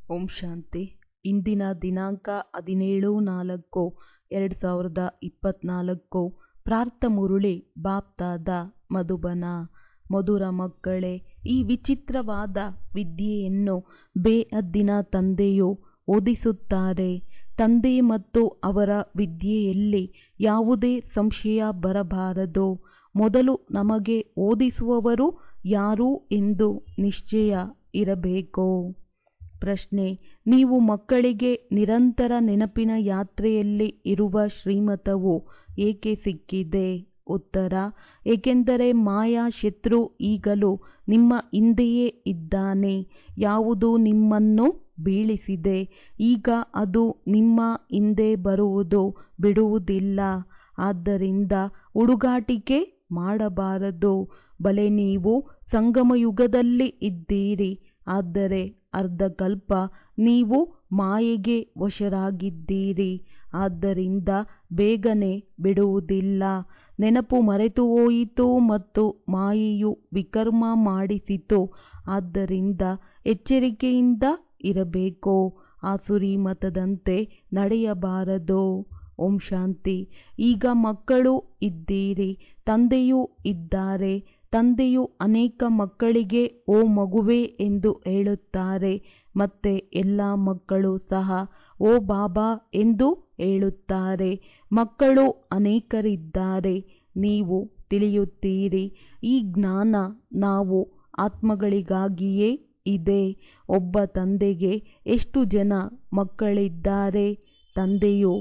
ಓಂ ಶಾಂತಿ. ಇಂದಿನ ದಿನಾಂಕ 17/4/2024. ಪ್ರಾರ್ಥ ಮುರುಳಿ ಬಾಪ್ತಾದ ಮಧುಬನ. ಮಧುರ ಮಕ್ಕಳೇ, ಈ ವಿಚಿತ್ರವಾದ ವಿದ್ಯೆಯನ್ನು ಬೇಹದ್ದಿನ ತಂದೆಯು ಓದಿಸುತ್ತಾರೆ. ತಂದೆ ಮತ್ತು ಅವರ ವಿದ್ಯೆಯಲ್ಲಿ ಯಾವುದೇ ಸಂಶಯ ಬರಬಾರದು. ಮೊದಲು ನಮಗೆ ಓದಿಸುವವರು ಯಾರು ಎಂದು ನಿಶ್ಚಯ ಇರಬೇಕು. ಪ್ರಶ್ನೆ: ನೀವು ಮಕ್ಕಳಿಗೆ ನಿರಂತರ ನೆನಪಿನ ಯಾತ್ರೆಯಲ್ಲಿ ಇರುವ ಶ್ರೀಮತವು ಏಕೆ ಸಿಕ್ಕಿದೆ? ಉತ್ತರ: ಏಕೆಂದರೆ ಮಾಯಾ ಶತ್ರು ಈಗಲೂ ನಿಮ್ಮ ಹಿಂದೆಯೇ ಇದ್ದಾನೆ. ಯಾವುದು ನಿಮ್ಮನ್ನು ಬೀಳಿಸಿದೆ, ಈಗ ಅದು ನಿಮ್ಮ ಹಿಂದೆ ಬರುವುದು ಬಿಡುವುದಿಲ್ಲ. ಆದ್ದರಿಂದ ಹುಡುಗಾಟಿಕೆ ಮಾಡಬಾರದು. ಬಲೆ ನೀವು ಸಂಗಮಯುಗದಲ್ಲಿ ಇದ್ದೀರಿ, ಆದರೆ ಅರ್ಧಕಲ್ಪ ನೀವು ಮಾಯೆಗೆ ವಶರಾಗಿದ್ದೀರಿ. ಆದ್ದರಿಂದ ಬೇಗನೆ ಬಿಡುವುದಿಲ್ಲ. ನೆನಪು ಮರೆತು ಹೋಯಿತು ಮತ್ತು ಮಾಯೆಯು ವಿಕರ್ಮ ಮಾಡಿಸಿತು. ಆದ್ದರಿಂದ ಎಚ್ಚರಿಕೆಯಿಂದ ಇರಬೇಕು. ಆಸುರಿ ಮತದಂತೆ ನಡೆಯಬಾರದು. ಓಂ ಶಾಂತಿ. ಈಗ ಮಕ್ಕಳು ಇದ್ದೀರಿ, ತಂದೆಯೂ ಇದ್ದಾರೆ. ತಂದೆಯು ಅನೇಕ ಮಕ್ಕಳಿಗೆ ಓ ಮಗುವೇ ಎಂದು ಹೇಳುತ್ತಾರೆ, ಮತ್ತೆ ಎಲ್ಲ ಮಕ್ಕಳು ಸಹ ಓ ಬಾಬಾ ಎಂದು ಹೇಳುತ್ತಾರೆ. ಮಕ್ಕಳು ಅನೇಕರಿದ್ದಾರೆ, ನೀವು ತಿಳಿಯುತ್ತೀರಿ. ಈ ಜ್ಞಾನ ನಾವು ಆತ್ಮಗಳಿಗಾಗಿಯೇ ಇದೆ. ಒಬ್ಬ ತಂದೆಗೆ ಎಷ್ಟು ಜನ ಮಕ್ಕಳಿದ್ದಾರೆ? ತಂದೆಯು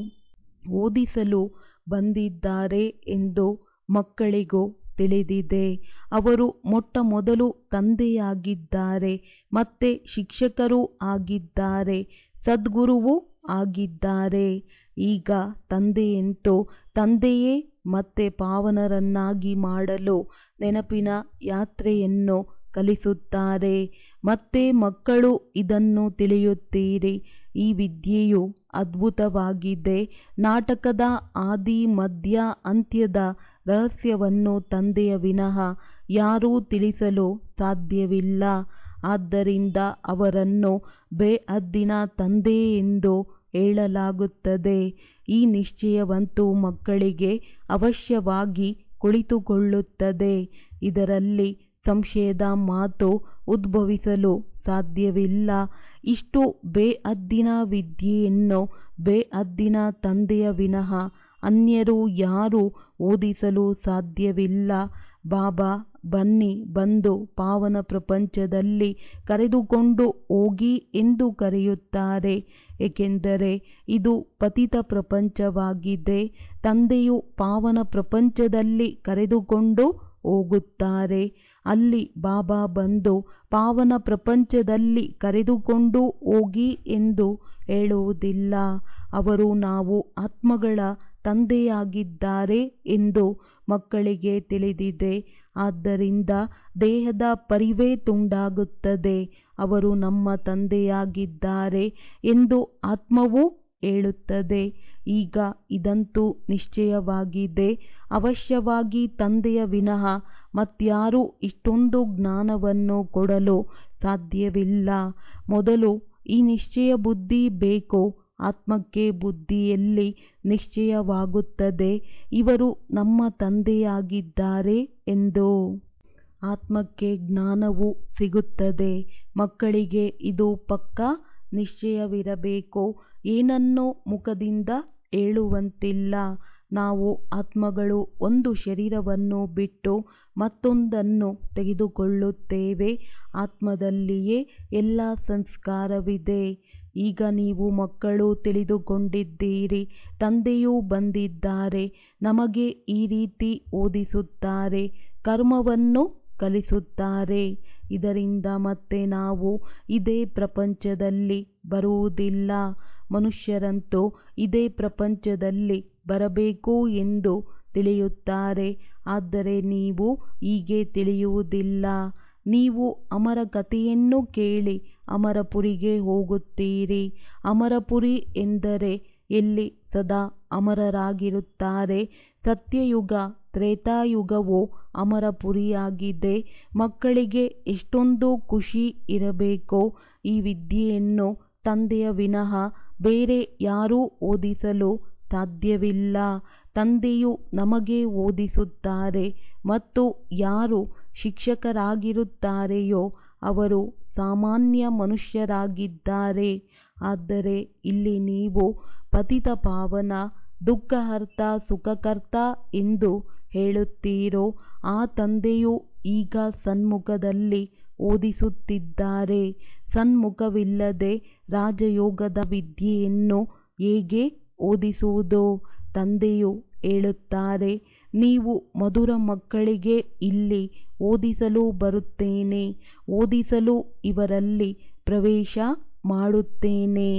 ಓದಿಸಲು ಬಂದಿದ್ದಾರೆ ಎಂದು ಮಕ್ಕಳಿಗೂ ತಿಳಿದಿದೆ. ಅವರು ಮೊಟ್ಟ ಮೊದಲು ತಂದೆಯಾಗಿದ್ದಾರೆ, ಮತ್ತೆ ಶಿಕ್ಷಕರೂ ಆಗಿದ್ದಾರೆ, ಸದ್ಗುರುವೂ ಆಗಿದ್ದಾರೆ. ಈಗ ತಂದೆಯಂತೂ ತಂದೆಯೇ ಮತ್ತೆ ಪಾವನರನ್ನಾಗಿ ಮಾಡಲು ನೆನಪಿನ ಯಾತ್ರೆಯನ್ನು ಕಲಿಸುತ್ತಾರೆ. ಮತ್ತೆ ಮಕ್ಕಳು ಇದನ್ನು ತಿಳಿಯುತ್ತೀರಿ. ಈ ವಿದ್ಯೆಯು ಅದ್ಭುತವಾಗಿದೆ. ನಾಟಕದ ಆದಿ ಮಧ್ಯ ಅಂತ್ಯದ ರಹಸ್ಯವನ್ನು ತಂದೆಯ ವಿನಃ ಯಾರೂ ತಿಳಿಸಲು ಸಾಧ್ಯವಿಲ್ಲ. ಆದ್ದರಿಂದ ಅವರನ್ನು ಬೇಹದ್ದಿನ ತಂದೆ ಎಂದು ಹೇಳಲಾಗುತ್ತದೆ. ಈ ನಿಶ್ಚಯವಂತೂ ಮಕ್ಕಳಿಗೆ ಅವಶ್ಯವಾಗಿ ಕುಳಿತುಕೊಳ್ಳುತ್ತದೆ. ಇದರಲ್ಲಿ ಸಂಶಯದ ಮಾತು ಉದ್ಭವಿಸಲು ಸಾಧ್ಯವಿಲ್ಲ. ಇಷ್ಟು ಬೇಹದ್ದಿನ ವಿದ್ಯೆಯನ್ನು ಬೇಹದ್ದಿನ ತಂದೆಯ ವಿನಃ ಅನ್ಯರು ಯಾರೂ ಓದಿಸಲು ಸಾಧ್ಯವಿಲ್ಲ. ಬಾಬಾ ಬನ್ನಿ, ಬಂದು ಪಾವನ ಪ್ರಪಂಚದಲ್ಲಿ ಕರೆದುಕೊಂಡು ಹೋಗಿ ಎಂದು ಕರೆಯುತ್ತಾರೆ. ಏಕೆಂದರೆ ಇದು ಪತಿತ ಪ್ರಪಂಚವಾಗಿದೆ. ತಂದೆಯು ಪಾವನ ಪ್ರಪಂಚದಲ್ಲಿ ಕರೆದುಕೊಂಡು ಹೋಗುತ್ತಾರೆ. ಅಲ್ಲಿ ಬಾಬಾ ಬಂದು ಪಾವನ ಪ್ರಪಂಚದಲ್ಲಿ ಕರೆದುಕೊಂಡು ಹೋಗಿ ಎಂದು ಹೇಳುವುದಿಲ್ಲ. ಅವರು ನಾವು ಆತ್ಮಗಳ ತಂದೆಯಾಗಿದ್ದಾರೆ ಎಂದು ಮಕ್ಕಳಿಗೆ ತಿಳಿದಿದೆ. ಆದ್ದರಿಂದ ದೇಹದ ಪರಿವೇ ತುಂಡಾಗುತ್ತದೆ. ಅವರು ನಮ್ಮ ತಂದೆಯಾಗಿದ್ದಾರೆ ಎಂದು ಆತ್ಮವು ಹೇಳುತ್ತದೆ. ಈಗ ಇದಂತೂ ನಿಶ್ಚಯವಾಗಿದೆ. ಅವಶ್ಯವಾಗಿ ತಂದೆಯ ವಿನಃ ಮತ್ಯಾರೂ ಇಷ್ಟೊಂದು ಜ್ಞಾನವನ್ನು ಕೊಡಲು ಸಾಧ್ಯವಿಲ್ಲ. ಮೊದಲು ಈ ನಿಶ್ಚಯ ಬುದ್ಧಿ ಬೇಕು. ಆತ್ಮಕ್ಕೆ ಬುದ್ಧಿಯಲ್ಲಿ ನಿಶ್ಚಯವಾಗುತ್ತದೆ, ಇವರು ನಮ್ಮ ತಂದೆಯಾಗಿದ್ದಾರೆ ಎಂದು. ಆತ್ಮಕ್ಕೆ ಜ್ಞಾನವೂ ಸಿಗುತ್ತದೆ. ಮಕ್ಕಳಿಗೆ ಇದು ಪಕ್ಕಾ ನಿಶ್ಚಯವಿರಬೇಕು. ಏನನ್ನೂ ಮುಖದಿಂದ ಹೇಳುವಂತಿಲ್ಲ. ನಾವು ಆತ್ಮಗಳು ಒಂದು ಶರೀರವನ್ನು ಬಿಟ್ಟು ಮತ್ತೊಂದನ್ನು ತೆಗೆದುಕೊಳ್ಳುತ್ತೇವೆ. ಆತ್ಮದಲ್ಲಿಯೇ ಎಲ್ಲ ಸಂಸ್ಕಾರವಿದೆ. ಈಗ ನೀವು ಮಕ್ಕಳು ತಿಳಿದುಕೊಂಡಿದ್ದೀರಿ. ತಂದೆಯೂ ಬಂದಿದ್ದಾರೆ, ನಮಗೆ ಈ ರೀತಿ ಓದಿಸುತ್ತಾರೆ, ಕರ್ಮವನ್ನು ಕಲಿಸುತ್ತಾರೆ. ಇದರಿಂದ ಮತ್ತೆ ನಾವು ಇದೇ ಪ್ರಪಂಚದಲ್ಲಿ ಬರುವುದಿಲ್ಲ. ಮನುಷ್ಯರಂತೂ ಇದೇ ಪ್ರಪಂಚದಲ್ಲಿ ಬರಬೇಕು ಎಂದು ತಿಳಿಯುತ್ತಾರೆ. ಆದರೆ ನೀವು ಹೀಗೆ ತಿಳಿಯುವುದಿಲ್ಲ. ನೀವು ಅಮರ ಕಥೆಯನ್ನು ಕೇಳಿ ಅಮರಪುರಿಗೆ ಹೋಗುತ್ತೀರಿ. ಅಮರಪುರಿ ಎಂದರೆ ಎಲ್ಲಿ ಸದಾ ಅಮರರಾಗಿರುತ್ತಾರೆ. ಸತ್ಯಯುಗ ತ್ರೇತಾಯುಗವು ಅಮರಪುರಿಯಾಗಿದೆ. ಮಕ್ಕಳಿಗೆ ಎಷ್ಟೊಂದು ಖುಷಿ ಇರಬೇಕೋ. ಈ ವಿದ್ಯೆಯನ್ನು ತಂದೆಯ ವಿನಃ ಬೇರೆ ಯಾರೂ ಓದಿಸಲು ಸಾಧ್ಯವಿಲ್ಲ. ತಂದೆಯು ನಮಗೆ ಓದಿಸುತ್ತಾರೆ ಮತ್ತು ಯಾರು ಶಿಕ್ಷಕರಾಗಿರುತ್ತಾರೆಯೋ ಅವರು ಸಾಮಾನ್ಯ ಮನುಷ್ಯರಾಗಿದ್ದಾರೆ. ಆದರೆ ಇಲ್ಲಿ ನೀವು ಪತಿತ ಪಾವನ, ದುಃಖಹರ್ತ, ಸುಖಕರ್ತ ಎಂದು ಹೇಳುತ್ತೀರೋ ಆ ತಂದೆಯು ಈಗ ಸನ್ಮುಖದಲ್ಲಿ ಓದಿಸುತ್ತಿದ್ದಾರೆ. ಸನ್ಮುಖವಿಲ್ಲದೆ ರಾಜಯೋಗದ ವಿದ್ಯೆಯನ್ನು ಹೇಗೆ ಓದಿಸುವುದು? ತಂದೆಯು ಹೇಳುತ್ತಾರೆ, ನೀವು ಮಧುರ ಮಕ್ಕಳಿಗೆ ಇಲ್ಲಿ ಓದಿಸಲು ಬರುತ್ತೇನೆ, ಓದಿಸಲು ಇವರಲ್ಲಿ ಪ್ರವೇಶ ಮಾಡುತ್ತೇನೆ.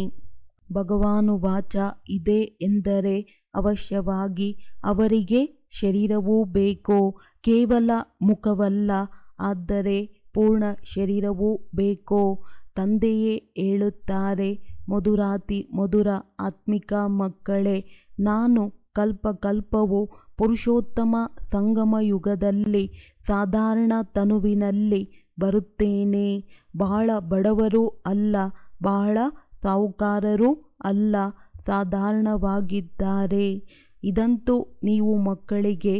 ಭಗವಾನುವಾಚ ಇದೆ ಎಂದರೆ ಅವಶ್ಯವಾಗಿ ಅವರಿಗೆ ಶರೀರವೂ ಬೇಕು, ಕೇವಲ ಮುಖವಲ್ಲ, ಆದರೆ ಪೂರ್ಣ ಶರೀರವೂ ಬೇಕು. ತಂದೆಯೇ ಹೇಳುತ್ತಾರೆ, ಮಧುರಾತಿ ಮಧುರ ಆತ್ಮಿಕ ಮಕ್ಕಳೇ, ನಾನು ಕಲ್ಪಕಲ್ಪವು ಪುರುಷೋತ್ತಮ ಸಂಗಮ ಯುಗದಲ್ಲಿ ಸಾಧಾರಣ ತನುವಿನಲ್ಲಿ ಬರುತ್ತೇನೆ. ಬಹಳ ಬಡವರೂ ಅಲ್ಲ, ಬಹಳ ಸಾಹುಕಾರರೂ ಅಲ್ಲ, ಸಾಧಾರಣವಾಗಿದ್ದಾರೆ. ಇದಂತೂ ನೀವು ಮಕ್ಕಳಿಗೆ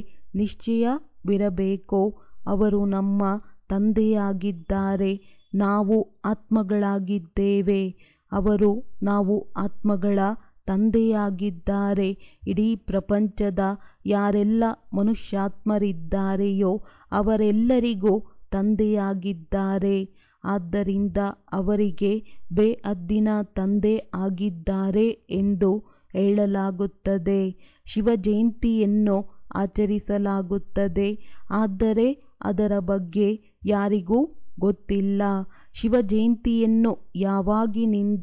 ನಿಶ್ಚಯವಿರಬೇಕು. ಅವರು ನಮ್ಮ ತಂದೆಯಾಗಿದ್ದಾರೆ, ನಾವು ಆತ್ಮಗಳಾಗಿದ್ದೇವೆ. ಅವರು ನಾವು ಆತ್ಮಗಳ ತಂದೆಯಾಗಿದ್ದಾರೆ. ಇಡೀ ಪ್ರಪಂಚದ ಯಾರೆಲ್ಲ ಮನುಷ್ಯಾತ್ಮರಿದ್ದಾರೆಯೋ ಅವರೆಲ್ಲರಿಗೂ ತಂದೆಯಾಗಿದ್ದಾರೆ. ಆದ್ದರಿಂದ ಅವರಿಗೆ ಬೇಹದ್ದಿನ ತಂದೆ ಆಗಿದ್ದಾರೆ ಎಂದು ಹೇಳಲಾಗುತ್ತದೆ. ಶಿವ ಜಯಂತಿಯನ್ನು ಆಚರಿಸಲಾಗುತ್ತದೆ, ಆದರೆ ಅದರ ಬಗ್ಗೆ ಯಾರಿಗೂ ಗೊತ್ತಿಲ್ಲ. ಶಿವ ಜಯಂತಿಯನ್ನು ಯಾವಾಗಿನಿಂದ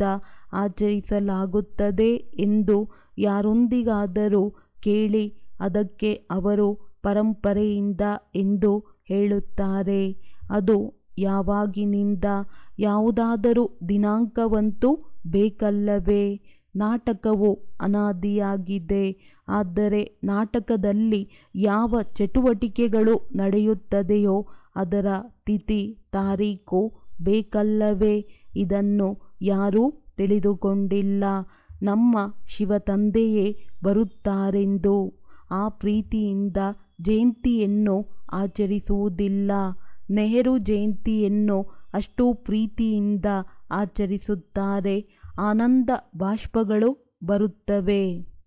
ಆಚರಿಸಲಾಗುತ್ತದೆ ಎಂದು ಯಾರೊಂದಿಗಾದರೂ ಕೇಳಿ, ಅದಕ್ಕೆ ಅವರು ಪರಂಪರೆಯಿಂದ ಎಂದು ಹೇಳುತ್ತಾರೆ. ಅದು ಯಾವಾಗಿನಿಂದ? ಯಾವುದಾದರೂ ದಿನಾಂಕವಂತೂ ಬೇಕಲ್ಲವೇ? ನಾಟಕವು ಅನಾದಿಯಾಗಿದೆ, ಆದರೆ ನಾಟಕದಲ್ಲಿ ಯಾವ ಚಟುವಟಿಕೆಗಳು ನಡೆಯುತ್ತದೆಯೋ ಅದರ ತಿಥಿ ತಾರೀಖು ಬೇಕಲ್ಲವೇ? ಇದನ್ನು ಯಾರೂ ತಿಳಿದುಕೊಂಡಿಲ್ಲ. ನಮ್ಮ ಶಿವತಂದೆಯೇ ಬರುತ್ತಾರೆಂದು ಆ ಪ್ರೀತಿಯಿಂದ ಜಯಂತಿಯನ್ನು ಆಚರಿಸುವುದಿಲ್ಲ. ನೆಹರು ಜಯಂತಿಯನ್ನು ಅಷ್ಟು ಪ್ರೀತಿಯಿಂದ ಆಚರಿಸುತ್ತಾರೆ, ಆನಂದ ಬಾಷ್ಪಗಳು ಬರುತ್ತವೆ.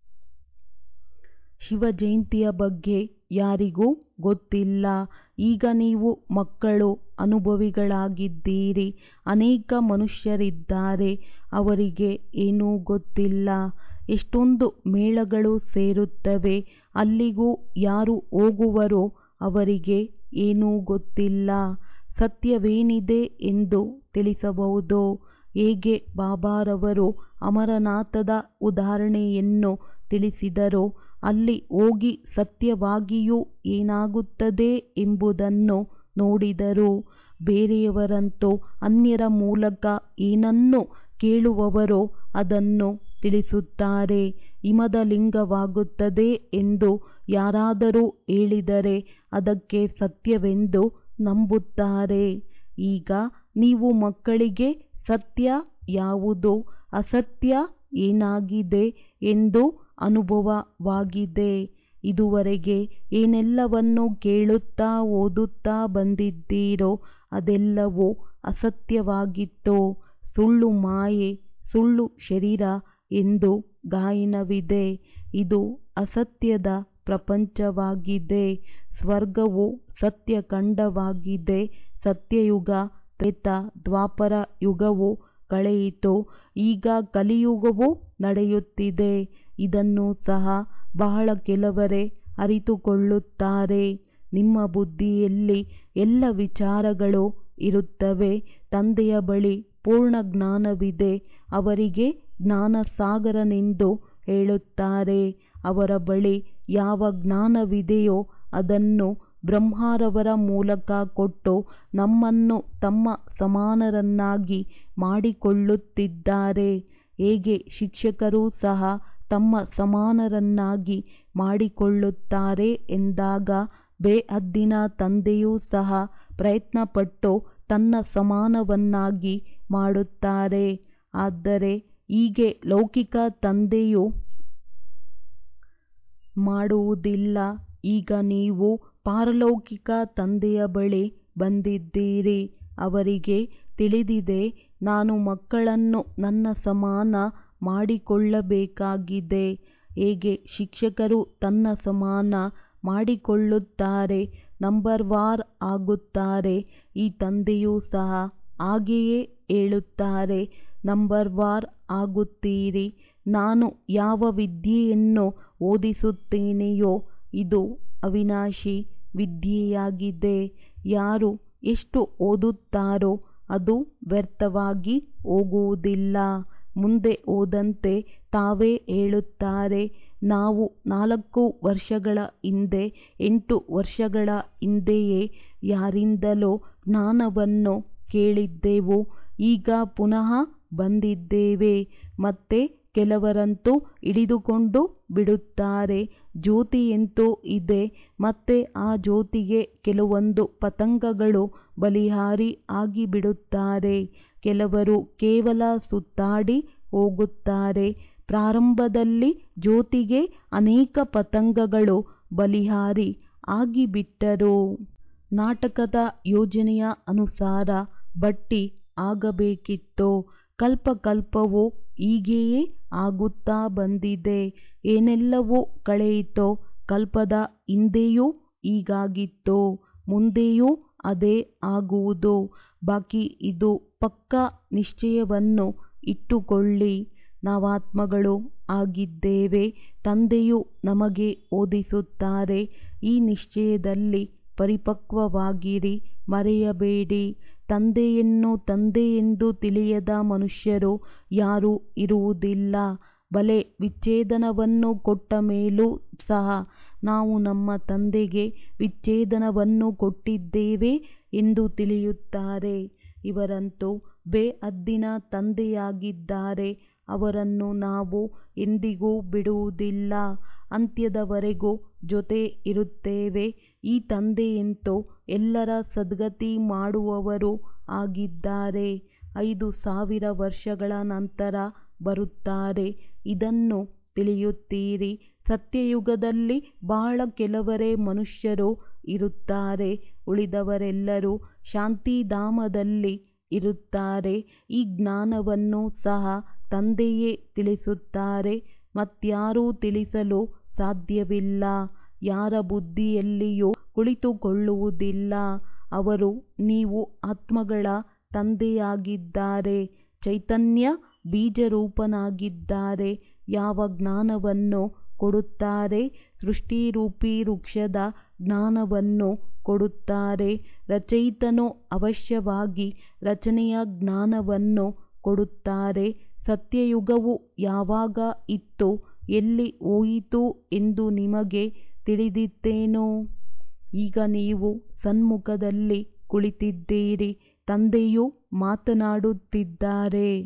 ಶಿವ ಜಯಂತಿಯ ಬಗ್ಗೆ ಯಾರಿಗೂ ಗೊತ್ತಿಲ್ಲ. ಈಗ ನೀವು ಮಕ್ಕಳು ಅನುಭವಿಗಳಾಗಿದ್ದೀರಿ. ಅನೇಕ ಮನುಷ್ಯರಿದ್ದಾರೆ, ಅವರಿಗೆ ಏನೂ ಗೊತ್ತಿಲ್ಲ. ಎಷ್ಟೊಂದು ಮೇಳಗಳು ಸೇರುತ್ತವೆ, ಅಲ್ಲಿಗೂ ಯಾರು ಹೋಗುವರೋ ಅವರಿಗೆ ಏನೂ ಗೊತ್ತಿಲ್ಲ. ಸತ್ಯವೇನಿದೆ ಎಂದು ತಿಳಿಸಬಹುದು. ಹೇಗೆ ಬಾಬಾರವರು ಅಮರನಾಥದ ಉದಾಹರಣೆಯನ್ನು ತಿಳಿಸಿದರೋ, ಅಲ್ಲಿ ಹೋಗಿ ಸತ್ಯವಾಗಿಯೂ ಏನಾಗುತ್ತದೆ ಎಂಬುದನ್ನು ನೋಡಿದರು. ಬೇರೆಯವರಂತೂ ಅನ್ಯರ ಮೂಲಕ ಏನನ್ನು ಕೇಳುವವರೋ ಅದನ್ನು ತಿಳಿಸುತ್ತಾರೆ. ಹಿಮದ ಲಿಂಗವಾಗುತ್ತದೆ ಎಂದು ಯಾರಾದರೂ ಹೇಳಿದರೆ ಅದಕ್ಕೆ ಸತ್ಯವೆಂದು ನಂಬುತ್ತಾರೆ. ಈಗ ನೀವು ಮಕ್ಕಳಿಗೆ ಸತ್ಯ ಯಾವುದು, ಅಸತ್ಯ ಏನಾಗಿದೆ ಎಂದು ಅನುಭವವಾಗಿದೆ. ಇದುವರೆಗೆ ಏನೆಲ್ಲವನ್ನು ಕೇಳುತ್ತಾ ಓದುತ್ತಾ ಬಂದಿದ್ದೀರೋ ಅದೆಲ್ಲವೂ ಅಸತ್ಯವಾಗಿತ್ತು. ಸುಳ್ಳು ಮಾಯೆ, ಸುಳ್ಳು ಶರೀರ ಎಂದು ಗಾಯನವಿದೆ. ಇದು ಅಸತ್ಯದ ಪ್ರಪಂಚವಾಗಿದೆ. ಸ್ವರ್ಗವು ಸತ್ಯಖಂಡವಾಗಿದೆ. ಸತ್ಯಯುಗ, ತ್ರೇತ, ದ್ವಾಪರ ಯುಗವು ಕಳೆಯಿತು. ಈಗ ಕಲಿಯುಗವು ನಡೆಯುತ್ತಿದೆ. ಇದನ್ನು ಸಹ ಬಹಳ ಕೆಲವರೇ ಅರಿತುಕೊಳ್ಳುತ್ತಾರೆ. ನಿಮ್ಮ ಬುದ್ಧಿಯಲ್ಲಿ ಎಲ್ಲ ವಿಚಾರಗಳು ಇರುತ್ತವೆ. ತಂದೆಯ ಬಳಿ ಪೂರ್ಣ ಜ್ಞಾನವಿದೆ. ಅವರಿಗೆ ಜ್ಞಾನಸಾಗರನೆಂದು ಹೇಳುತ್ತಾರೆ. ಅವರ ಬಳಿ ಯಾವ ಜ್ಞಾನವಿದೆಯೋ ಅದನ್ನು ಬ್ರಹ್ಮರವರ ಮೂಲಕ ಕೊಟ್ಟು ನಮ್ಮನ್ನು ತಮ್ಮ ಸಮಾನರನ್ನಾಗಿ ಮಾಡಿಕೊಳ್ಳುತ್ತಿದ್ದಾರೆ. ಹೇಗೆ ಶಿಕ್ಷಕರೂ ಸಹ ತಮ್ಮ ಸಮಾನರನ್ನಾಗಿ ಮಾಡಿಕೊಳ್ಳುತ್ತಾರೆ ಎಂದಾಗ, ಬೇಹದ್ದಿನ ತಂದೆಯೂ ಸಹ ಪ್ರಯತ್ನಪಟ್ಟು ತನ್ನ ಸಮಾನವನ್ನಾಗಿ ಮಾಡುತ್ತಾರೆ. ಆದರೆ ಹೀಗೆ ಲೌಕಿಕ ತಂದೆಯು ಮಾಡುವುದಿಲ್ಲ. ಈಗ ನೀವು ಪಾರಲೌಕಿಕ ತಂದೆಯ ಬಳಿ ಬಂದಿದ್ದೀರಿ. ಅವರಿಗೆ ತಿಳಿದಿದೆ, ನಾನು ಮಕ್ಕಳನ್ನು ನನ್ನ ಸಮಾನ ಮಾಡಿಕೊಳ್ಳಬೇಕಾಗಿದೆ. ಹೇಗೆ ಶಿಕ್ಷಕರು ತನ್ನ ಸಮಾನ ಮಾಡಿಕೊಳ್ಳುತ್ತಾರೆ, ನಂಬರ್ವಾರ್ ಆಗುತ್ತಾರೆ, ಈ ತಂದೆಯೂ ಸಹ ಹಾಗೆಯೇ ಹೇಳುತ್ತಾರೆ, ನಂಬರ್ವಾರ್ ಆಗುತ್ತೀರಿ. ನಾನು ಯಾವ ವಿದ್ಯೆಯನ್ನು ಓದಿಸುತ್ತೇನೆಯೋ ಇದು ಅವಿನಾಶಿ ವಿದ್ಯೆಯಾಗಿದೆ. ಯಾರು ಎಷ್ಟು ಓದುತ್ತಾರೋ ಅದು ವ್ಯರ್ಥವಾಗಿ ಹೋಗುವುದಿಲ್ಲ. ಮುಂದೆ ಹೋದಂತೆ ತಾವೇ ಹೇಳುತ್ತಾರೆ, ನಾವು 4 ವರ್ಷಗಳ ಹಿಂದೆ 8 ವರ್ಷಗಳ ಹಿಂದೆಯೇ ಯಾರಿಂದಲೋ ಜ್ಞಾನವನ್ನು ಕೇಳಿದ್ದೆವು. ಈಗ ಪುನಃ ಬಂದಿದ್ದೇವೆ. ಮತ್ತೆ ಕೆಲವರಂತೂ ಹಿಡಿದುಕೊಂಡು ಬಿಡುತ್ತಾರೆ. ಜ್ಯೋತಿಯಂತೂ ಇದೆ. ಮತ್ತೆ ಆ ಜ್ಯೋತಿಗೆ ಕೆಲವೊಂದು ಪತಂಗಗಳು ಬಲಿಹಾರಿ ಆಗಿಬಿಡುತ್ತಾರೆ. ಕೆಲವರು ಕೇವಲ ಸುತ್ತಾಡಿ ಹೋಗುತ್ತಾರೆ. ಪ್ರಾರಂಭದಲ್ಲಿ ಜ್ಯೋತಿಗೆ ಅನೇಕ ಪತಂಗಗಳು ಬಲಿಹಾರಿ ಆಗಿಬಿಟ್ಟರು. ನಾಟಕದ ಯೋಜನೆಯ ಅನುಸಾರ ಬಟ್ಟಿ ಆಗಬೇಕಿತ್ತು. ಕಲ್ಪಕಲ್ಪವೂ ಹೀಗೆಯೇ ಆಗುತ್ತಾ ಬಂದಿದೆ. ಏನೆಲ್ಲವೂ ಕಳೆಯಿತೋ ಕಲ್ಪದ ಹಿಂದೆಯೂ ಹೀಗಾಗಿತ್ತು, ಮುಂದೆಯೂ ಅದೇ ಆಗುವುದು. ಬಾಕಿ ಇದು ಪಕ್ಕಾ ನಿಶ್ಚಯವನ್ನು ಇಟ್ಟುಕೊಳ್ಳಿ. ನಾವಾತ್ಮಗಳು ಆಗಿದ್ದೇವೆ. ತಂದೆಯು ನಮಗೆ ಓದಿಸುತ್ತಾರೆ. ಈ ನಿಶ್ಚಯದಲ್ಲಿ ಪರಿಪಕ್ವವಾಗಿರಿ, ಮರೆಯಬೇಡಿ. ತಂದೆಯನ್ನು ತಂದೆಯೆಂದು ತಿಳಿಯದ ಮನುಷ್ಯರು ಯಾರೂ ಇರುವುದಿಲ್ಲ. ಬಲೆ ವಿಚ್ಛೇದನವನ್ನು ಕೊಟ್ಟ ಮೇಲೂ ಸಹ ನಾವು ನಮ್ಮ ತಂದೆಗೆ ವಿಚ್ಛೇದನವನ್ನು ಕೊಟ್ಟಿದ್ದೇವೆ ಎಂದು ತಿಳಿಯುತ್ತಾರೆ. ಇವರಂತೂ ಬೇಹದ್ದಿನ ತಂದೆಯಾಗಿದ್ದಾರೆ. ಅವರನ್ನು ನಾವು ಎಂದಿಗೂ ಬಿಡುವುದಿಲ್ಲ. ಅಂತ್ಯದವರೆಗೂ ಜೊತೆ ಇರುತ್ತೇವೆ. ಈ ತಂದೆಯಂತೂ ಎಲ್ಲರ ಸದ್ಗತಿ ಮಾಡುವವರು ಆಗಿದ್ದಾರೆ. 5000 ವರ್ಷಗಳ ನಂತರ ಬರುತ್ತಾರೆ. ಇದನ್ನು ತಿಳಿಯುತ್ತೀರಿ. ಸತ್ಯಯುಗದಲ್ಲಿ ಬಹಳ ಕೆಲವರೇ ಮನುಷ್ಯರು ಇರುತ್ತಾರೆ. ಉಳಿದವರೆಲ್ಲರೂ ಶಾಂತಿಧಾಮದಲ್ಲಿ ಇರುತ್ತಾರೆ. ಈ ಜ್ಞಾನವನ್ನು ಸಹ ತಂದೆಯೇ ತಿಳಿಸುತ್ತಾರೆ. ಮತ್ಯಾರೂ ತಿಳಿಸಲು ಸಾಧ್ಯವಿಲ್ಲ. ಯಾರ ಬುದ್ಧಿಯಲ್ಲಿಯೂ ಕುಳಿತುಕೊಳ್ಳುವುದಿಲ್ಲ. ಅವರು ನೀವು ಆತ್ಮಗಳ ತಂದೆಯಾಗಿದ್ದಾರೆ. ಚೈತನ್ಯ ಬೀಜರೂಪನಾಗಿದ್ದಾರೆ. ಯಾವ ಜ್ಞಾನವನ್ನು ಕೊಡುತ್ತಾರೆ? ಸೃಷ್ಟಿರೂಪಿ ವೃಕ್ಷದ ಜ್ಞಾನವನ್ನು ಕೊಡುತ್ತಾರೆ. ರಚಯಿತನು ಅವಶ್ಯವಾಗಿ ರಚನೆಯ ಜ್ಞಾನವನ್ನು ಕೊಡುತ್ತಾರೆ. ಸತ್ಯಯುಗವು ಯಾವಾಗ ಇತ್ತು, ಎಲ್ಲಿ ಹೋಯಿತು ಎಂದು ನಿಮಗೆ ತಿಳಿದಿತ್ತೇನೋ? ಈಗ ನೀವು ಸನ್ಮುಖದಲ್ಲಿ ಕುಳಿತಿದ್ದೀರಿ. ತಂದೆಯು ಮಾತನಾಡುತ್ತಿದ್ದಾರೆ.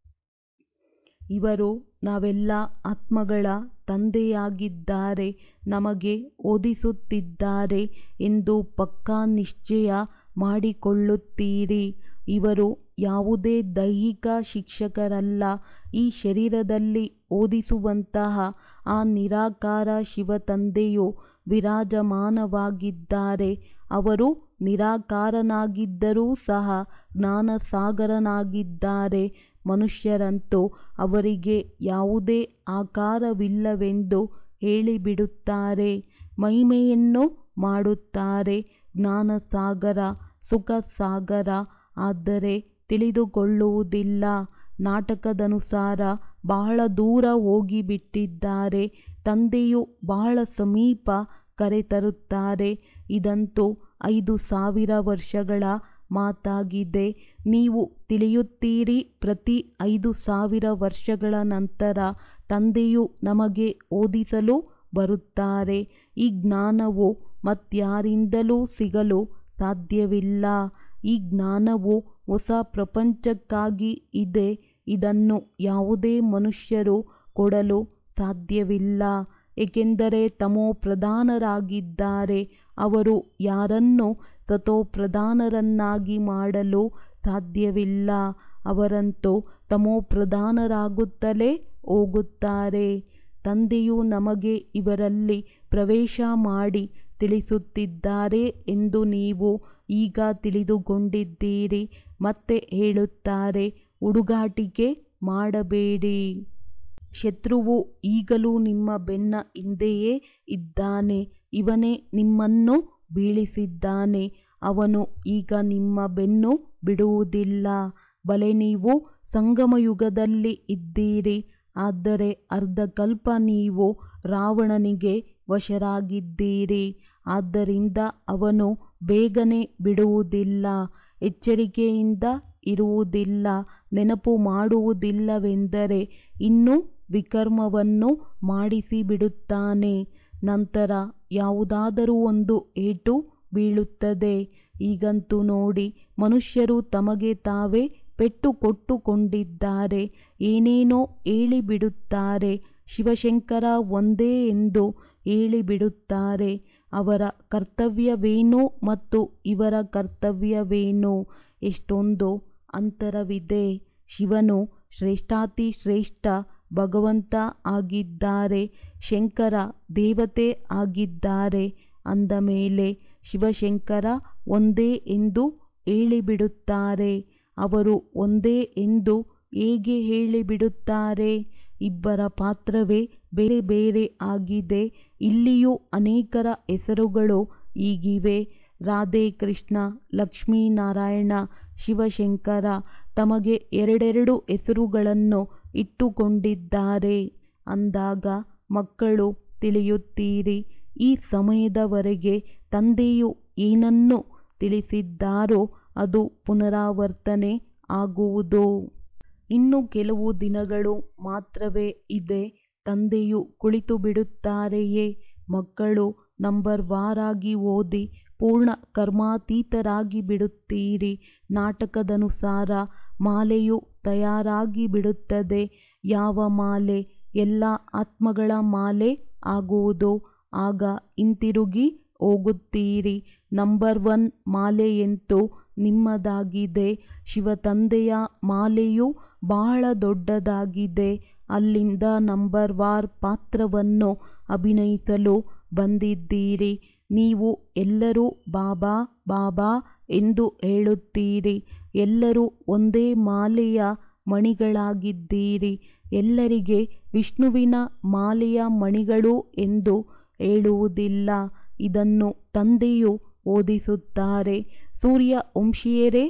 ಇವರು ನಾವೆಲ್ಲ ಆತ್ಮಗಳ ತಂದೆಯಾಗಿದ್ದಾರೆ, ನಮಗೆ ಓದಿಸುತ್ತಿದ್ದಾರೆ ಎಂದು ಪಕ್ಕಾ ನಿಶ್ಚಯ ಮಾಡಿಕೊಳ್ಳುತ್ತೀರಿ. ಇವರು ಯಾವುದೇ ದೈಹಿಕ ಶಿಕ್ಷಕರಲ್ಲ. ಈ ಶರೀರದಲ್ಲಿ ಓದಿಸುವಂತಹ ಆ ನಿರಾಕಾರ ಶಿವತಂದೆಯು ವಿರಾಜಮಾನವಾಗಿದ್ದಾರೆ. ಅವರು ನಿರಾಕಾರನಾಗಿದ್ದರೂ ಸಹ ಜ್ಞಾನಸಾಗರನಾಗಿದ್ದಾರೆ. ಮನುಷ್ಯರಂತೂ ಅವರಿಗೆ ಯಾವುದೇ ಆಕಾರವಿಲ್ಲವೆಂದು ಹೇಳಿಬಿಡುತ್ತಾರೆ. ಮಹಿಮೆಯನ್ನು ಮಾಡುತ್ತಾರೆ. ಜ್ಞಾನಸಾಗರ, ಸುಖಸಾಗರ. ಆದರೆ ತಿಳಿದುಕೊಳ್ಳುವುದಿಲ್ಲ. ನಾಟಕದನುಸಾರ ಬಹಳ ದೂರ ಹೋಗಿಬಿಟ್ಟಿದ್ದಾರೆ. ತಂದೆಯು ಬಹಳ ಸಮೀಪ ಕರೆತರುತ್ತಾರೆ. ಇದಂತೂ 5000 ವರ್ಷಗಳ ಮಾತಾಗಿದೆ. ನೀವು ತಿಳಿಯುತ್ತೀರಿ. ಪ್ರತಿ 5000 ವರ್ಷಗಳ ನಂತರ ತಂದೆಯು ನಮಗೆ ಓದಿಸಲು ಬರುತ್ತಾರೆ. ಈ ಜ್ಞಾನವು ಮತ್ಯಾರಿಂದಲೂ ಸಿಗಲು ಸಾಧ್ಯವಿಲ್ಲ. ಈ ಜ್ಞಾನವು ಹೊಸ ಪ್ರಪಂಚಕ್ಕಾಗಿ ಇದೆ. ಇದನ್ನು ಯಾವುದೇ ಮನುಷ್ಯರು ಕೊಡಲು ಸಾಧ್ಯವಿಲ್ಲ. ಏಕೆಂದರೆ ತಮೋಪ್ರಧಾನರಾಗಿದ್ದಾರೆ. ಅವರು ಯಾರನ್ನೂ ಸತೋಪ್ರಧಾನರನ್ನಾಗಿ ಮಾಡಲು ಸಾಧ್ಯವಿಲ್ಲ. ಅವರಂತೂ ತಮೋಪ್ರಧಾನರಾಗುತ್ತಲೇ ಹೋಗುತ್ತಾರೆ. ತಂದೆಯು ನಮಗೆ ಇವರಲ್ಲಿ ಪ್ರವೇಶ ಮಾಡಿ ತಿಳಿಸುತ್ತಿದ್ದಾರೆ ಎಂದು ನೀವು ಈಗ ತಿಳಿದುಕೊಂಡಿದ್ದೀರಿ. ಮತ್ತೆ ಹೇಳುತ್ತಾರೆ, ಹುಡುಗಾಟಿಕೆ ಮಾಡಬೇಡಿ. ಶತ್ರುವು ಈಗಲೂ ನಿಮ್ಮ ಬೆನ್ನ ಹಿಂದೆಯೇ ಇದ್ದಾನೆ. ಇವನೇ ನಿಮ್ಮನ್ನು ಬೀಳಿಸಿದ್ದಾನೆ. ಅವನು ಈಗ ನಿಮ್ಮ ಬೆನ್ನು ಬಿಡುವುದಿಲ್ಲ. ಬಲೆ ನೀವು ಸಂಗಮಯುಗದಲ್ಲಿ ಇದ್ದೀರಿ. ಆದರೆ ಅರ್ಧಕಲ್ಪ ನೀವು ರಾವಣನಿಗೆ ವಶರಾಗಿದ್ದೀರಿ. ಆದ್ದರಿಂದ ಅವನು ಬೇಗನೆ ಬಿಡುವುದಿಲ್ಲ. ಎಚ್ಚರಿಕೆಯಿಂದ ಇರುವುದಿಲ್ಲ. ನೆನಪು ಮಾಡುವುದಿಲ್ಲವೆಂದರೆ ಇನ್ನೂ ವಿಕರ್ಮವನ್ನು ಮಾಡಿಸಿಬಿಡುತ್ತಾನೆ. ನಂತರ ಯಾವುದಾದರೂ ಒಂದು ಏಟು ಬೀಳುತ್ತದೆ. ಈಗಂತೂ ನೋಡಿ, ಮನುಷ್ಯರು ತಮಗೆ ತಾವೇ ಪೆಟ್ಟು ಕೊಟ್ಟುಕೊಂಡಿದ್ದಾರೆ. ಏನೇನೋ ಹೇಳಿಬಿಡುತ್ತಾರೆ. ಶಿವಶಂಕರ ಒಂದೇ ಎಂದು ಹೇಳಿಬಿಡುತ್ತಾರೆ. ಅವರ ಕರ್ತವ್ಯವೇನು ಮತ್ತು ಇವರ ಕರ್ತವ್ಯವೇನು? ಎಷ್ಟೊಂದು ಅಂತರವಿದೆ. ಶಿವನು ಶ್ರೇಷ್ಠಾತಿಶ್ರೇಷ್ಠ ಭಗವಂತ ಆಗಿದ್ದಾರೆ. ಶಂಕರ ದೇವತೆ ಆಗಿದ್ದಾರೆ. ಅಂದ ಮೇಲೆ ಶಿವಶಂಕರ ಒಂದೇ ಎಂದು ಹೇಳಿಬಿಡುತ್ತಾರೆ. ಅವರು ಒಂದೇ ಎಂದು ಹೇಗೆ ಹೇಳಿಬಿಡುತ್ತಾರೆ? ಇಬ್ಬರ ಪಾತ್ರವೇ ಬೇರೆ ಬೇರೆ ಆಗಿದೆ. ಇಲ್ಲಿಯೂ ಅನೇಕರ ಹೆಸರುಗಳು ಹೀಗಿವೆ. ರಾಧೆ ಕೃಷ್ಣ, ಲಕ್ಷ್ಮೀನಾರಾಯಣ, ಶಿವಶಂಕರ ತಮಗೆ ಎರಡೆರಡು ಹೆಸರುಗಳನ್ನು ಇಟ್ಟುಕೊಂಡಿದ್ದಾರೆ. ಅಂದಾಗ ಮಕ್ಕಳು ತಿಳಿಯುತ್ತೀರಿ. ಈ ಸಮಯದವರೆಗೆ ತಂದೆಯು ಏನನ್ನು ತಿಳಿಸಿದ್ದಾರೋ ಅದು ಪುನರಾವರ್ತನೆ ಆಗುವುದು. ಇನ್ನು ಕೆಲವು ದಿನಗಳು ಮಾತ್ರವೇ ಇದೆ. ತಂದೆಯು ಕುಳಿತು ಬಿಡುತ್ತಾರೆಯೇ? ಮಕ್ಕಳು ನಂಬರ್ವಾರಾಗಿ ಓದಿ ಪೂರ್ಣ ಕರ್ಮಾತೀತರಾಗಿ ಬಿಡುತ್ತೀರಿ. ನಾಟಕದನುಸಾರ ಮಾಲೆಯು ತಯಾರಾಗಿ ಬಿಡುತ್ತದೆ. ಯಾವ ಮಾಲೆ? ಎಲ್ಲ ಆತ್ಮಗಳ ಮಾಲೆ ಆಗುವುದು. ಆಗ ಹಿಂತಿರುಗಿ ಹೋಗುತ್ತೀರಿ. ನಂಬರ್ 1 ಮಾಲೆಯಂತೂ ನಿಮ್ಮದಾಗಿದೆ. ಶಿವತಂದೆಯ ಮಾಲೆಯು ಬಹಳ ದೊಡ್ಡದಾಗಿದೆ. ಅಲ್ಲಿಂದ ನಂಬರ್ವಾರ್ ಪಾತ್ರವನ್ನು ಅಭಿನಯಿಸಲು ಬಂದಿದ್ದೀರಿ. ನೀವು ಎಲ್ಲರೂ ಬಾಬಾ ಬಾಬಾ ಎಂದು ಹೇಳುತ್ತೀರಿ. ಎಲ್ಲರೂ ಒಂದೇ ಮಾಲೆಯ ಮಣಿಗಳಾಗಿದ್ದೀರಿ. ಎಲ್ಲರಿಗೆ ವಿಷ್ಣುವಿನ ಮಾಲೆಯ ಮಣಿಗಳು ಎಂದು ಹೇಳುವುದಿಲ್ಲ. ಇದನ್ನು ತಂದೆಯು ಓದಿಸುತ್ತಾರೆ. ಸೂರ್ಯವಂಶೀಯರೇ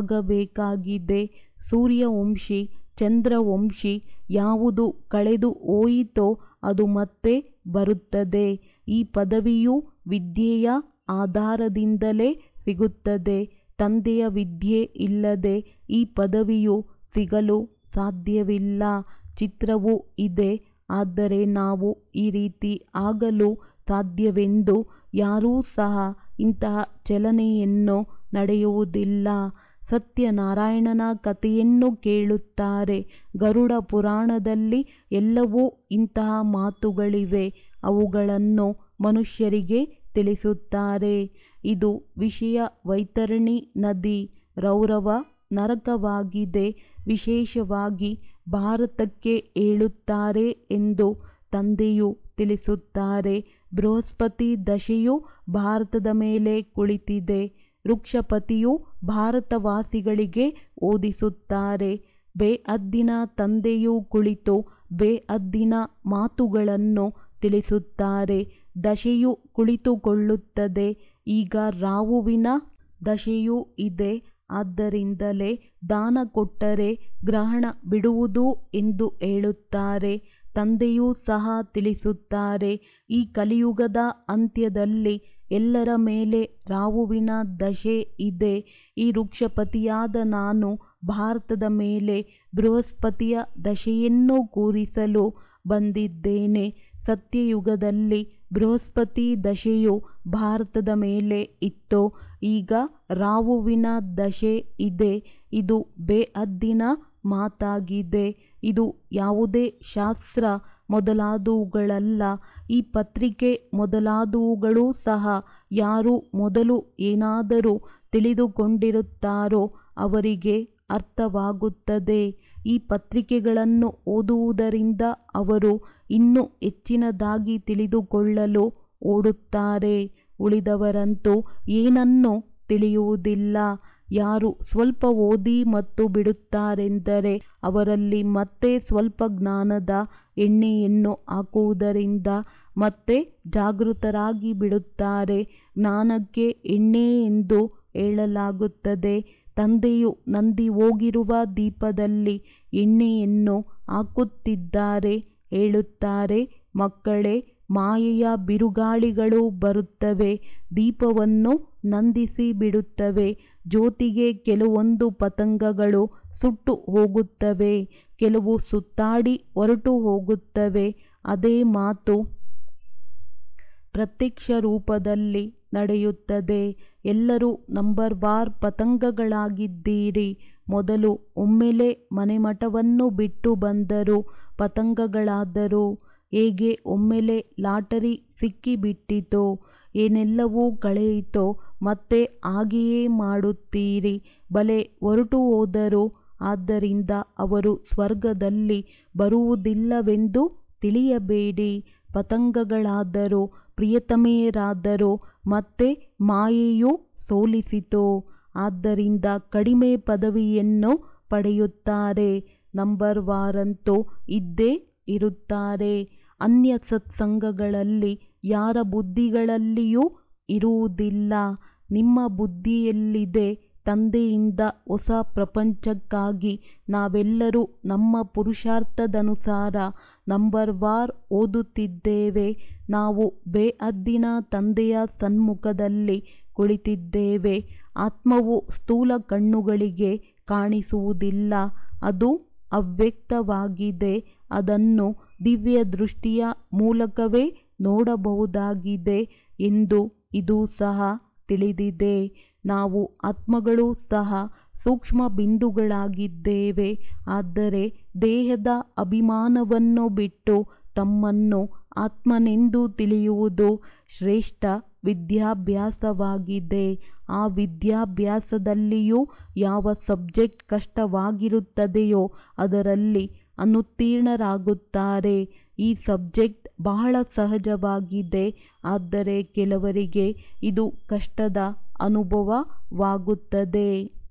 ಆಗಬೇಕಾಗಿದೆ. ಸೂರ್ಯವಂಶಿ, ಚಂದ್ರವಂಶಿ. ಯಾವುದು ಕಳೆದು ಹೋಯಿತೋ ಅದು ಮತ್ತೆ ಬರುತ್ತದೆ. ಈ ಪದವಿಯು ವಿದ್ಯೆಯ ಆಧಾರದಿಂದಲೇ ಸಿಗುತ್ತದೆ. ತಂದೆಯ ವಿದ್ಯೆ ಇಲ್ಲದೆ ಈ ಪದವಿಯು ಸಿಗಲು ಸಾಧ್ಯವಿಲ್ಲ. ಚಿತ್ರವೂ ಇದೆ. ಆದರೆ ನಾವು ಈ ರೀತಿ ಆಗಲು ಸಾಧ್ಯವೆಂದು ಯಾರೂ ಸಹ ಇಂತಹ ಚಲನೆಯನ್ನು ನಡೆಯುವುದಿಲ್ಲ. ಸತ್ಯನಾರಾಯಣನ ಕಥೆಯನ್ನು ಕೇಳುತ್ತಾರೆ. ಗರುಡ ಪುರಾಣದಲ್ಲಿ ಎಲ್ಲವೂ ಇಂತಹ ಮಾತುಗಳಿವೆ. ಅವುಗಳನ್ನು ಮನುಷ್ಯರಿಗೆ ತಿಳಿಸುತ್ತಾರೆ. ಇದು ವಿಷಯ ವೈತರಣಿ ನದಿ, ರೌರವ ನರಕವಾಗಿದೆ. ವಿಶೇಷವಾಗಿ ಭಾರತಕ್ಕೆ ಹೇಳುತ್ತಾರೆ ಎಂದು ತಂದೆಯು ತಿಳಿಸುತ್ತಾರೆ. ಬೃಹಸ್ಪತಿ ದಶೆಯು ಭಾರತದ ಮೇಲೆ ಕುಳಿತಿದೆ. ವೃಕ್ಷಪತಿಯು ಭಾರತವಾಸಿಗಳಿಗೆ ಓದಿಸುತ್ತಾರೆ. ಬೇಅದ್ದಿನ ತಂದೆಯು ಕುಳಿತು ಬೇಅದ್ದಿನ ಮಾತುಗಳನ್ನು ತಿಳಿಸುತ್ತಾರೆ. ದಶೆಯು ಕುಳಿತುಕೊಳ್ಳುತ್ತದೆ. ಈಗ ರಾಹುವಿನ ದಶೆಯೂ ಇದೆ. ಆದ್ದರಿಂದಲೇ ದಾನ ಕೊಟ್ಟರೆ ಗ್ರಹಣ ಬಿಡುವುದು ಎಂದು ಹೇಳುತ್ತಾರೆ. ತಂದೆಯೂ ಸಹ ತಿಳಿಸುತ್ತಾರೆ. ಈ ಕಲಿಯುಗದ ಅಂತ್ಯದಲ್ಲಿ ಎಲ್ಲರ ಮೇಲೆ ರಾಹುವಿನ ದಶೆ ಇದೆ. ಈ ವೃಕ್ಷಪತಿಯಾದ ನಾನು ಭಾರತದ ಮೇಲೆ ಬೃಹಸ್ಪತಿಯ ದಶೆಯನ್ನು ಕೂರಿಸಲು ಬಂದಿದ್ದೇನೆ. ಸತ್ಯಯುಗದಲ್ಲಿ ಬೃಹಸ್ಪತಿ ದಶೆಯು ಭಾರತದ ಮೇಲೆ ಇತ್ತು. ಈಗ ರಾಹುವಿನ ದಶೆ ಇದೆ. ಇದು ಬೇಅದ್ದಿನ ಮಾತಾಗಿದೆ. ಇದು ಯಾವುದೇ ಶಾಸ್ತ್ರ ಮೊದಲಾದವುಗಳಲ್ಲ. ಈ ಪತ್ರಿಕೆ ಮೊದಲಾದವುಗಳು ಸಹ ಯಾರು ಮೊದಲು ಏನಾದರೂ ತಿಳಿದುಕೊಂಡಿರುತ್ತಾರೋ ಅವರಿಗೆ ಅರ್ಥವಾಗುತ್ತದೆ. ಈ ಪತ್ರಿಕೆಗಳನ್ನು ಓದುವುದರಿಂದ ಅವರು ಇನ್ನೂ ಹೆಚ್ಚಿನದಾಗಿ ತಿಳಿದುಕೊಳ್ಳಲು ಓಡುತ್ತಾರೆ. ಉಳಿದವರಂತೂ ಏನನ್ನೂ ತಿಳಿಯುವುದಿಲ್ಲ. ಯಾರು ಸ್ವಲ್ಪ ಓದಿ ಮತ್ತು ಬಿಡುತ್ತಾರೆಂದರೆ ಅವರಲ್ಲಿ ಮತ್ತೆ ಸ್ವಲ್ಪ ಜ್ಞಾನದ ಎಣ್ಣೆಯನ್ನು ಹಾಕುವುದರಿಂದ ಮತ್ತೆ ಜಾಗೃತರಾಗಿ ಬಿಡುತ್ತಾರೆ. ಜ್ಞಾನಕ್ಕೆ ಎಣ್ಣೆ ಎಂದು ಹೇಳಲಾಗುತ್ತದೆ. ತಂದೆಯು ನಂದಿ ಹೋಗಿರುವ ದೀಪದಲ್ಲಿ ಎಣ್ಣೆಯನ್ನು ಹಾಕುತ್ತಿದ್ದಾರೆ. ಹೇಳುತ್ತಾರೆ, ಮಕ್ಕಳೇ, ಮಾಯೆಯ ಬಿರುಗಾಳಿಗಳು ಬರುತ್ತವೆ, ದೀಪವನ್ನು ನಂದಿಸಿ ಬಿಡುತ್ತವೆ. ಜ್ಯೋತಿಗೆ ಕೆಲವೊಂದು ಪತಂಗಗಳು ಸುಟ್ಟು ಹೋಗುತ್ತವೆ, ಕೆಲವು ಸುತ್ತಾಡಿ ಹೊರಟು ಹೋಗುತ್ತವೆ. ಅದೇ ಮಾತು ಪ್ರತ್ಯಕ್ಷ ರೂಪದಲ್ಲಿ ನಡೆಯುತ್ತದೆ. ಎಲ್ಲರೂ ನಂಬರ್ವಾರ್ ಪತಂಗಗಳಾಗಿದ್ದೀರಿ. ಮೊದಲು ಒಮ್ಮೆಲೇ ಮನೆಮಠವನ್ನು ಬಿಟ್ಟು ಬಂದರು, ಪತಂಗಗಳಾದರು. ಹೇಗೆ ಒಮ್ಮೆಲೇ ಲಾಟರಿ ಸಿಕ್ಕಿಬಿಟ್ಟಿತೋ, ಏನೆಲ್ಲವೂ ಕಳೆಯಿತೋ ಮತ್ತೆ ಹಾಗೆಯೇ ಮಾಡುತ್ತೀರಿ. ಬಲೆ ಹೊರಟು ಹೋದರು. ಆದ್ದರಿಂದ ಅವರು ಸ್ವರ್ಗದಲ್ಲಿ ಬರುವುದಿಲ್ಲವೆಂದು ತಿಳಿಯಬೇಡಿ. ಪತಂಗಗಳಾದರು, ಪ್ರಿಯತಮೆಯರಾದರು. ಮತ್ತೆ ಮಾಯೆಯು ಸೋಲಿಸಿತು. ಆದ್ದರಿಂದ ಕಡಿಮೆ ಪದವಿಯನ್ನು ಪಡೆಯುತ್ತಾರೆ. ನಂಬರ್ವಾರಂತೂ ಇದ್ದೇ ಇರುತ್ತಾರೆ. ಅನ್ಯ ಸತ್ಸಂಗಗಳಲ್ಲಿ ಯಾರ ಬುದ್ಧಿಗಳಲ್ಲಿಯೂ ಇರುವುದಿಲ್ಲ. ನಿಮ್ಮ ಬುದ್ಧಿಯಲ್ಲಿದೆ. ತಂದೆಯಿಂದ ಹೊಸ ಪ್ರಪಂಚಕ್ಕಾಗಿ ನಾವೆಲ್ಲರೂ ನಮ್ಮ ಪುರುಷಾರ್ಥದನುಸಾರ ನಂಬರ್ವಾರ್ ಓದುತ್ತಿದ್ದೇವೆ. ನಾವು ಬೇಹದ್ದಿನ ತಂದೆಯ ಸನ್ಮುಖದಲ್ಲಿ ಕುಳಿತಿದ್ದೇವೆ. ಆತ್ಮವು ಸ್ಥೂಲ ಕಣ್ಣುಗಳಿಗೆ ಕಾಣಿಸುವುದಿಲ್ಲ, ಅದು ಅವ್ಯಕ್ತವಾಗಿದೆ. ಅದನ್ನು ದಿವ್ಯ ದೃಷ್ಟಿಯ ಮೂಲಕವೇ ನೋಡಬಹುದಾಗಿದೆ ಎಂದು ಇದು ಸಹ ತಿಳಿದಿದೆ. ನಾವು ಆತ್ಮಗಳೂ ಸಹ ಸೂಕ್ಷ್ಮ ಬಿಂದುಗಳಾಗಿದ್ದೇವೆ. ಆದರೆ ದೇಹದ ಅಭಿಮಾನವನ್ನು ಬಿಟ್ಟು ತಮ್ಮನ್ನು ಆತ್ಮನೆಂದು ತಿಳಿಯುವುದು ಶ್ರೇಷ್ಠ ವಿದ್ಯಾಭ್ಯಾಸವಾಗಿದೆ. ಆ ವಿದ್ಯಾಭ್ಯಾಸದಲ್ಲಿಯೂ ಯಾವ ಸಬ್ಜೆಕ್ಟ್ ಕಷ್ಟವಾಗಿರುತ್ತದೆಯೋ ಅದರಲ್ಲಿ ಅನುತ್ತೀರ್ಣರಾಗುತ್ತಾರೆ. ಈ ಸಬ್ಜೆಕ್ಟ್ ಬಹಳ ಸಹಜವಾಗಿದೆ. ಆದರೆ ಕೆಲವರಿಗೆ ಇದು ಕಷ್ಟದ ಅನುಭವವಾಗುತ್ತದೆ.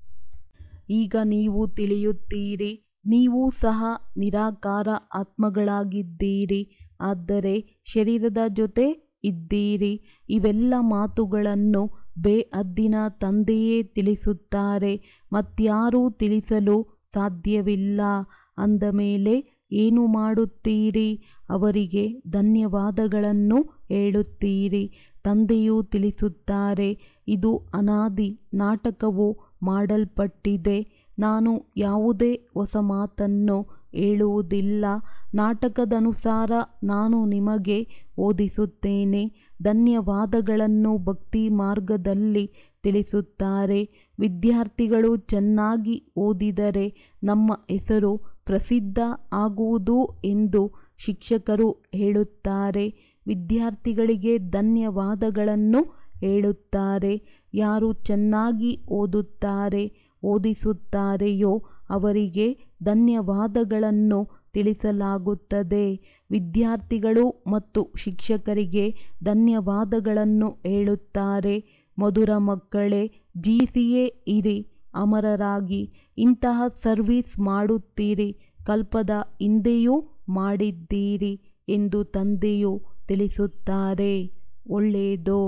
ಈಗ ನೀವು ತಿಳಿಯುತ್ತೀರಿ, ನೀವೂ ಸಹ ನಿರಾಕಾರ ಆತ್ಮಗಳಾಗಿದ್ದೀರಿ. ಆದರೆ ಶರೀರದ ಜೊತೆ ಇದ್ದೀರಿ. ಇವೆಲ್ಲ ಮಾತುಗಳನ್ನು ಬೇಹದ್ದಿನ ತಂದೆಯೇ ತಿಳಿಸುತ್ತಾರೆ. ಮತ್ಯಾರೂ ತಿಳಿಸಲು ಸಾಧ್ಯವಿಲ್ಲ. ಅಂದಮೇಲೆ ಏನು ಮಾಡುತ್ತೀರಿ? ಅವರಿಗೆ ಧನ್ಯವಾದಗಳನ್ನು ಹೇಳುತ್ತೀರಿ. ತಂದೆಯು ತಿಳಿಸುತ್ತಾರೆ, ಇದು ಅನಾದಿ ನಾಟಕವು ಮಾಡಲ್ಪಟ್ಟಿದೆ. ನಾನು ಯಾವುದೇ ಹೊಸ ಮಾತನ್ನು ಹೇಳುವುದಿಲ್ಲ. ನಾಟಕದನುಸಾರ ನಾನು ನಿಮಗೆ ಓದಿಸುತ್ತೇನೆ. ಧನ್ಯವಾದಗಳನ್ನು ಭಕ್ತಿ ಮಾರ್ಗದಲ್ಲಿ ತಿಳಿಸುತ್ತಾರೆ. ವಿದ್ಯಾರ್ಥಿಗಳು ಚೆನ್ನಾಗಿ ಓದಿದರೆ ನಮ್ಮ ಹೆಸರು ಪ್ರಸಿದ್ಧ ಆಗುವುದು ಎಂದು ಶಿಕ್ಷಕರು ಹೇಳುತ್ತಾರೆ. ವಿದ್ಯಾರ್ಥಿಗಳಿಗೆ ಧನ್ಯವಾದಗಳನ್ನು ಹೇಳುತ್ತಾರೆ. ಯಾರು ಚೆನ್ನಾಗಿ ಓದುತ್ತಾರೆ, ಓದಿಸುತ್ತಾರೆಯೋ ಅವರಿಗೆ ಧನ್ಯವಾದಗಳನ್ನು ತಿಳಿಸಲಾಗುತ್ತದೆ. ವಿದ್ಯಾರ್ಥಿಗಳು ಮತ್ತು ಶಿಕ್ಷಕರಿಗೆ ಧನ್ಯವಾದಗಳನ್ನು ಹೇಳುತ್ತಾರೆ. ಮಧುರ ಮಕ್ಕಳೇ, ಜೀಸಿಯೇ ಇರಿ, ಅಮರರಾಗಿ ಇಂತಹ ಸರ್ವಿಸ್ ಮಾಡುತ್ತೀರಿ. ಕಲ್ಪದ ಹಿಂದೆಯೂ ಮಾಡಿದ್ದೀರಿ ಎಂದು ತಂದೆಯು ತಿಳಿಸುತ್ತಾರೆ. ಒಳ್ಳೆಯದು.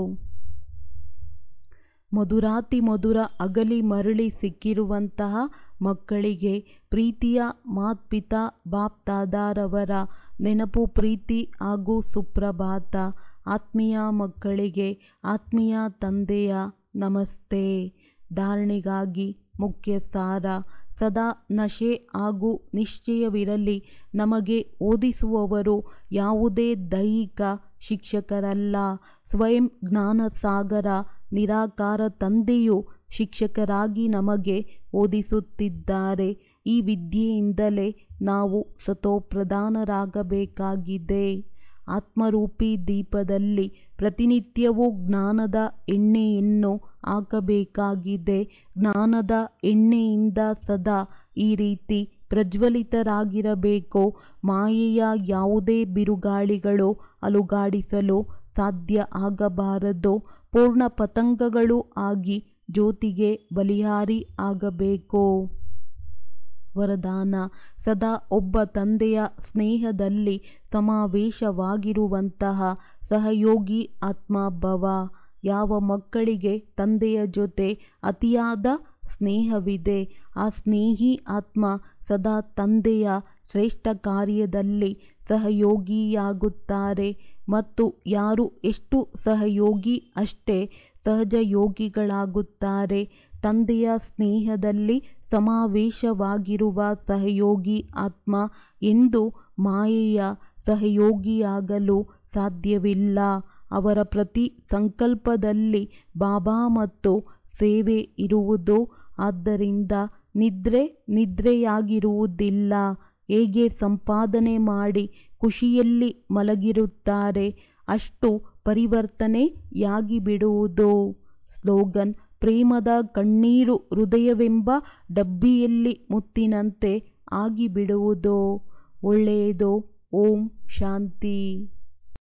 ಮಧುರಾತಿ ಮಧುರ ಅಗಲಿ ಮರಳಿ ಸಿಕ್ಕಿರುವಂತಹ ಮಕ್ಕಳಿಗೆ ಪ್ರೀತಿಯ ಮಾತ್ಪಿತಾ ಬಾಪ್ದಾದಾರವರ ನೆನಪು, ಪ್ರೀತಿ ಹಾಗೂ ಸುಪ್ರಭಾತ. ಆತ್ಮೀಯ ಮಕ್ಕಳಿಗೆ ಆತ್ಮೀಯ ತಂದೆಯ ನಮಸ್ತೆ. ಧಾರಣೆಗಾಗಿ ಮುಖ್ಯ ಸಾರ: ಸದಾ ನಶೆ ಹಾಗೂ ನಿಶ್ಚಯವಿರಲಿ. ನಮಗೆ ಓದಿಸುವವರು ಯಾವುದೇ ದೈಹಿಕ ಶಿಕ್ಷಕರಲ್ಲ. ಸ್ವಯಂ ಜ್ಞಾನಸಾಗರ ನಿರಾಕಾರ ತಂದೆಯು ಶಿಕ್ಷಕರಾಗಿ ನಮಗೆ ಓದಿಸುತ್ತಿದ್ದಾರೆ. ಈ ವಿದ್ಯೆಯಿಂದಲೇ ನಾವು ಸತೋಪ್ರಧಾನರಾಗಬೇಕಾಗಿದೆ. ಆತ್ಮರೂಪಿ ದೀಪದಲ್ಲಿ ಪ್ರತಿನಿತ್ಯವೂ ಜ್ಞಾನದ ಎಣ್ಣೆಯನ್ನು ಹಾಕಬೇಕಾಗಿದೆ. ಜ್ಞಾನದ ಎಣ್ಣೆಯಿಂದ ಸದಾ ಈ ರೀತಿ ಪ್ರಜ್ವಲಿತರಾಗಿರಬೇಕು. ಮಾಯೆಯ ಯಾವುದೇ ಬಿರುಗಾಳಿಗಳು ಅಲುಗಾಡಿಸಲು ಸಾಧ್ಯ ಆಗಬಾರದು. ಪೂರ್ಣ ಪತಂಗಗಳು ಆಗಿ ಜ್ಯೋತಿಗೆ ಬಲಿಹಾರಿ ಆಗಬೇಕು. ವರದಾನ: ಸದಾ ಒಬ್ಬ ತಂದೆಯ ಸ್ನೇಹದಲ್ಲಿ ಸಮಾವೇಶವಾಗಿರುವಂತಹ ಸಹಯೋಗಿ ಆತ್ಮಭವ. ಯಾವ ಮಕ್ಕಳಿಗೆ ತಂದೆಯ ಜೊತೆ ಅತಿಯಾದ ಸ್ನೇಹವಿದೆ, ಆ ಸ್ನೇಹಿ ಆತ್ಮ ಸದಾ ತಂದೆಯ ಶ್ರೇಷ್ಠ ಕಾರ್ಯದಲ್ಲಿ ಸಹಯೋಗಿಯಾಗುತ್ತಾರೆ. ಮತ್ತು ಯಾರು ಎಷ್ಟು ಸಹಯೋಗಿ ಅಷ್ಟೇ ಸಹಜಯೋಗಿಗಳಾಗುತ್ತಾರೆ. ತಂದೆಯ ಸ್ನೇಹದಲ್ಲಿ ಸಮಾವೇಶವಾಗಿರುವ ಸಹಯೋಗಿ ಆತ್ಮ ಎಂದು ಮಾಯೆಯ ಸಹಯೋಗಿಯಾಗಲು ಸಾಧ್ಯವಿಲ್ಲ. ಅವರ ಪ್ರತಿ ಸಂಕಲ್ಪದಲ್ಲಿ ಬಾಬಾ ಮತ್ತು ಸೇವೆ ಇರುವುದು. ಆದ್ದರಿಂದ ನಿದ್ರೆಯಾಗಿರುವುದಿಲ್ಲ. ಹೇಗೆ ಸಂಪಾದನೆ ಮಾಡಿ ಖುಷಿಯಲ್ಲಿ ಮಲಗಿರುತ್ತಾರೆ, ಅಷ್ಟು ಪರಿವರ್ತನೆಯಾಗಿಬಿಡುವುದು. ಸ್ಲೋಗನ್: ಪ್ರೇಮದ ಕಣ್ಣೀರು ಹೃದಯವೆಂಬ ಡಬ್ಬಿಯಲ್ಲಿ ಮುತ್ತಿನಂತೆ ಆಗಿಬಿಡುವುದು. ಒಳ್ಳೆಯದು. ಓಂ ಶಾಂತಿ.